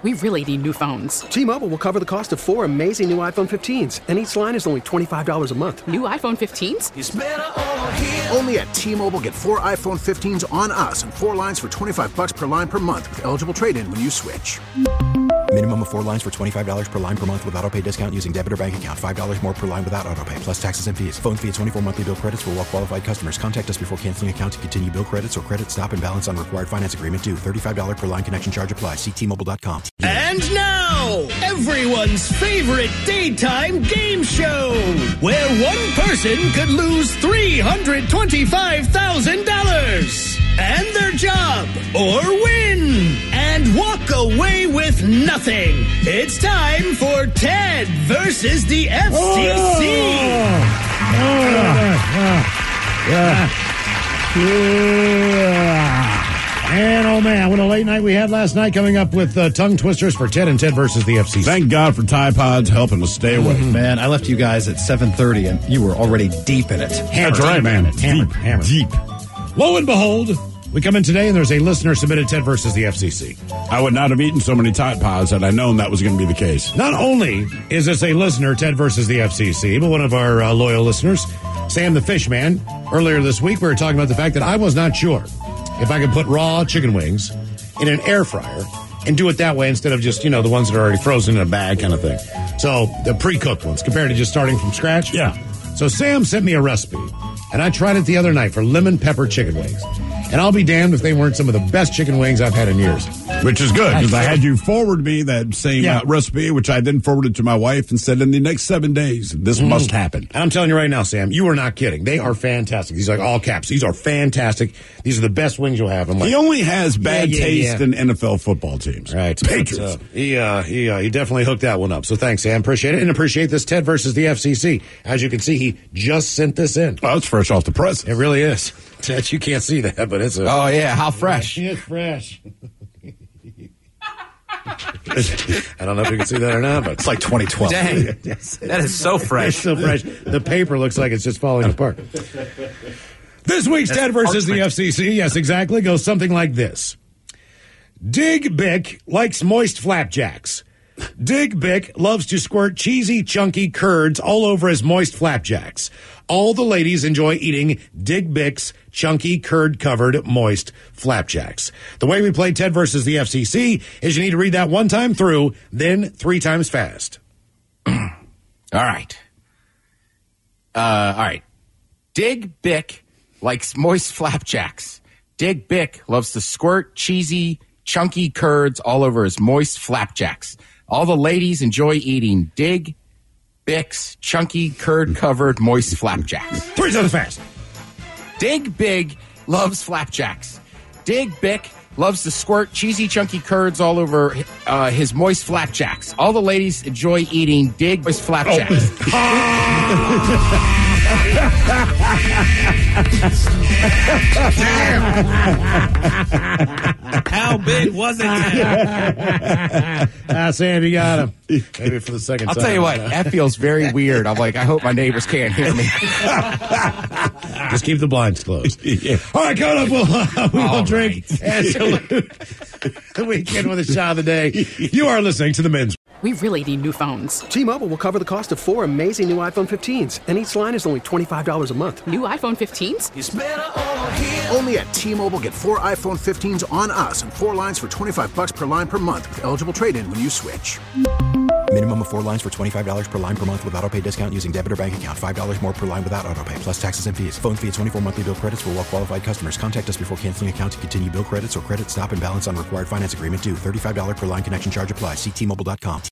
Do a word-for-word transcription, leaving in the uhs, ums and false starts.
We really need new phones. T-Mobile will cover the cost of four amazing new iPhone fifteens, and each line is only twenty-five dollars a month. New iPhone fifteens? It's better over here. Only at T-Mobile, get four iPhone fifteens on us and four lines for twenty-five dollars per line per month with eligible trade-in when you switch. Minimum of four lines for twenty-five dollars per line per month with autopay discount using debit or bank account. five dollars more per line without autopay, plus taxes and fees. Phone fee at twenty-four monthly bill credits for well-qualified customers. Contact us before canceling account to continue bill credits or credit stop and balance on required finance agreement due. thirty-five dollars per line connection charge applies. See T Mobile dot com. And now, everyone's favorite daytime game show, where one person could lose three hundred twenty-five thousand dollars and their job, or win and walk away with nothing. It's time for Ted versus the F C C. Oh, yeah. Yeah. And oh man, what a late night we had last night, coming up with uh, tongue twisters for Ted and Ted versus the F C C. Thank God for Tide Pods helping us stay awake. Mm-hmm. Man, I left you guys at seven thirty and you were already deep in it. Hammered, That's right, man. Deep, hammered, deep, hammered. deep. Lo and behold, we come in today and there's a listener submitted Ted versus the F C C. I would not have eaten so many Tide Pods had I known that was going to be the case. Not only is this a listener, Ted versus the F C C, but one of our uh, loyal listeners, Sam the Fishman. Earlier this week, we were talking about the fact that I was not sure if I could put raw chicken wings in an air fryer and do it that way instead of just, you know, the ones that are already frozen in a bag kind of thing. So the pre-cooked ones compared to just starting from scratch. Yeah. So Sam sent me a recipe, and I tried it the other night for lemon pepper chicken wings. And I'll be damned if they weren't some of the best chicken wings I've had in years. Which is good, because I had you forward me that same Yeah. uh, recipe, which I then forwarded to my wife and said, in the next seven days, this mm. must happen. And I'm telling you right now, Sam, you are not kidding. They are fantastic. These are like all caps. These are fantastic. These are the best wings you'll have. I'm like, He only has bad Yeah, yeah, taste yeah. in N F L football teams. Right. Patriots. But, uh, he, uh, he, uh, he definitely hooked that one up. So thanks, Sam. Appreciate it. And appreciate this Ted versus the F C C. As you can see, he just sent this in. Oh, it's fresh off the press. It really is. Ted, you can't see that, but it's a... Oh, yeah. How fresh. It's fresh. I don't know if you can see that or not, but It's like twenty twelve. Dang. That is so fresh. It's so fresh. The paper looks like it's just falling apart. This week's That's Ted versus the parchment. F C C, yes, exactly, goes something like this. Dig Bick likes moist flapjacks. Dig Bick loves to squirt cheesy, chunky curds all over his moist flapjacks. All the ladies enjoy eating Dig Bick's chunky, curd-covered, moist flapjacks. The way we play Ted versus the F C C is you need to read that one time through, then three times fast. All right. Uh, all right. Dig Bick likes moist flapjacks. Dig Bick loves to squirt cheesy, chunky curds all over his moist flapjacks. All the ladies enjoy eating Dig Bick's chunky, curd-covered, moist flapjacks. Three times fast. Dig Big loves flapjacks. Dig Bick loves to squirt cheesy, chunky curds all over uh, his moist flapjacks. All the ladies enjoy eating Dig moist flapjacks. How big was it? Ah, Sam, you got him. Maybe for the second I'll time. tell you what, that feels very weird. I'm like, I hope my neighbors can't hear me. Just keep the blinds closed. Yeah. All right, coming up, we'll, uh, we will All drink right. and salute the weekend with a shot of the day. You are listening to the Men's. We really need new phones. T-Mobile will cover the cost of four amazing new iPhone fifteens, and each line is only twenty-five dollars a month. New iPhone fifteens? It's better over here. Only at T-Mobile, get four iPhone fifteens on us and four lines for twenty-five dollars per line per month with eligible trade-in when you switch. Minimum of four lines for twenty-five dollars per line per month with autopay discount using debit or bank account. five dollars more per line without autopay, plus taxes and fees. Phone fee at twenty-four monthly bill credits for well-qualified customers. Contact us before canceling account to continue bill credits or credit stop and balance on required finance agreement due. thirty-five dollars per line connection charge applies. See T Mobile dot com.